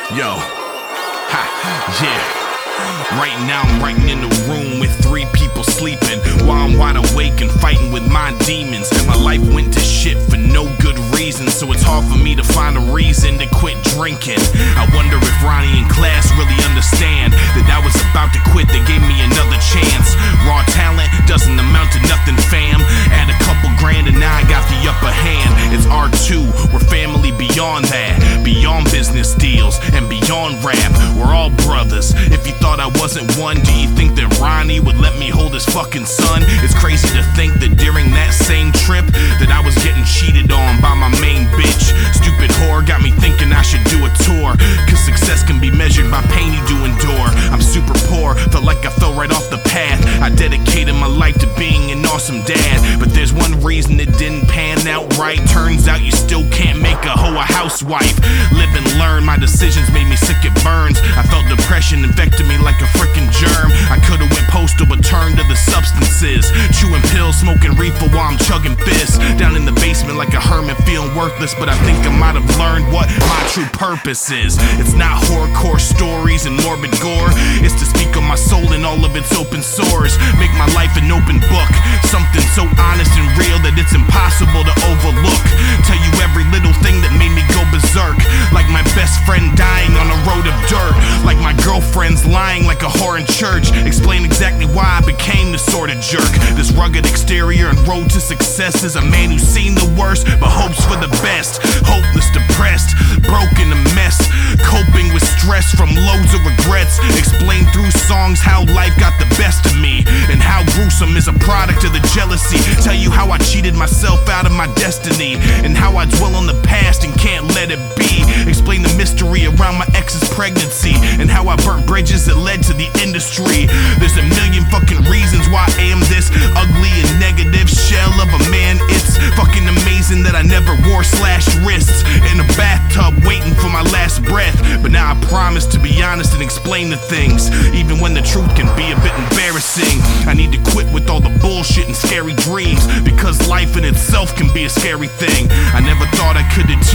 Yo, ha, yeah. Right now I'm writing in a room with 3 people sleeping, while I'm wide awake and fighting with my demons. My life went to shit for no good reason, so it's hard for me to find a reason to quit drinking. I wonder if Ronnie and class really understand that I was about to quit. They gave me another chance. Raw talent doesn't amount to nothing, fam. Add a couple grand and now I got the upper hand. It's R2, we're family beyond that, beyond business deals and beyond rap. We're all brothers. If you thought I wasn't one, do you think that Ronnie would let me hold his fucking son? It's crazy to think that during that same trip that I was getting cheated on by my main bitch. Stupid whore got me thinking I should do a tour, cause success can be measured by pain you do endure. I'm super poor, felt like I fell right off the path. I dedicated my life to being an awesome dad, but there's one reason it didn't pan out right. Turns out you still can't make a hoe a housewife. Live and learn, my decisions made me sick, it burns. I felt depression infected me like a freaking germ. I could've went postal but turned to the substances, chewing pills, smoking reefer while I'm chugging fists. Down in the basement like a hermit feeling worthless, but I think I might have learned what my true purpose is. It's not horrorcore stories and morbid gore, it's to speak on my soul and all of its open sores. Make my life an open book, something so honest and real that it's impossible to overlook. Tell you every little thing that made me go berserk, like my best friend dying on a road of dirt, like my girlfriend's lying like a whore in church. Explain exactly why I became this sort of jerk. This rugged exterior and road to success is a man who's seen the worst but hopes for the best. Hopeless, depressed, broken, a mess, coping with stress from loads of regrets. Explain through songs how life got the best of me, and how gruesome is a product of the jealousy. Tell you how I cheated myself out of my destiny, and how I dwell on the past and can't let it be. Explain the mystery around my ex's pregnancy, and how I burnt bridges that led to the industry. There's a million fucking reasons why I am this ugly and negative shell of a man. It's fucking amazing that I never wore slashed wrists in a bathtub waiting for my last breath. But now I promise to be honest and explain the things, even when the truth can be a bit embarrassing. I need to quit with all the bullshit and scary dreams, because life in itself can be a scary thing. I never thought I could do